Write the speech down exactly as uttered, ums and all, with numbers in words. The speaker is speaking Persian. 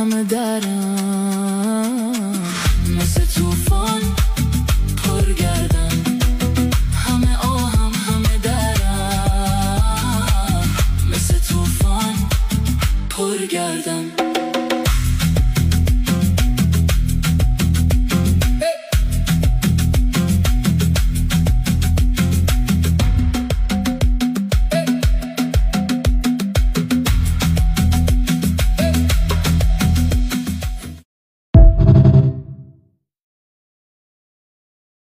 همه درم، مثل توفان پر گردم، همه آهم همه درم، مثل توفان پر گردم.